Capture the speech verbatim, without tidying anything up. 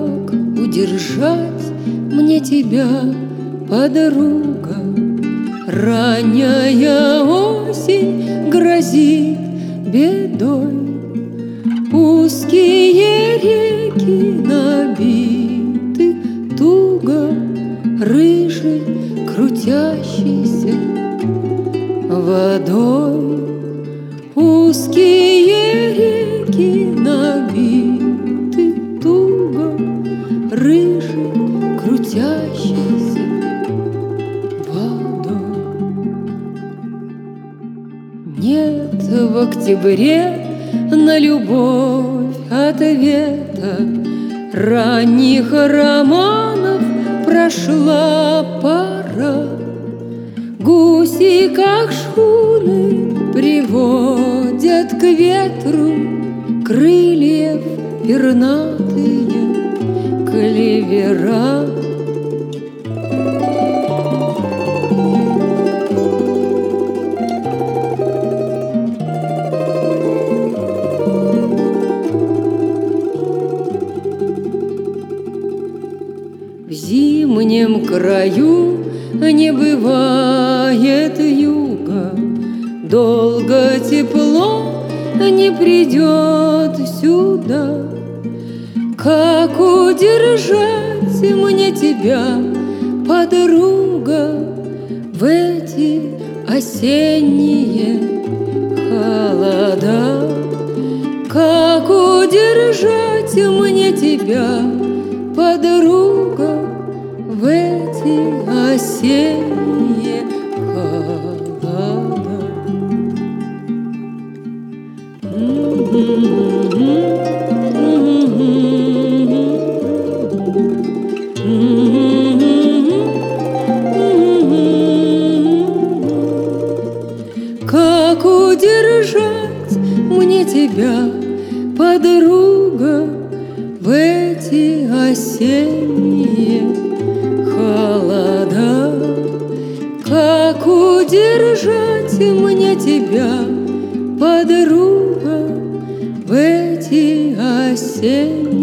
Как удержать мне тебя, подруга? Ранняя осень грозит бедой. Узкие реки набиты туго рыжей крутящейся водой. Узкие реки набиты туго рыжей крутящейся водой. Нет в октябре на любовь ответа, ранних романов прошла пора. Гуси, как шхуны, приводят к ветру крыльев пернатые клевера. В зимнем краю не бывает юга, долго тепло не придет сюда. Как удержать мне тебя, подруга, в эти осенние холода? Как удержать мне тебя, подруга, в эти осенние холода? Как удержать мне тебя, подруга, в эти осенние холода? Как удержать мне тебя, подруга, в эти осенние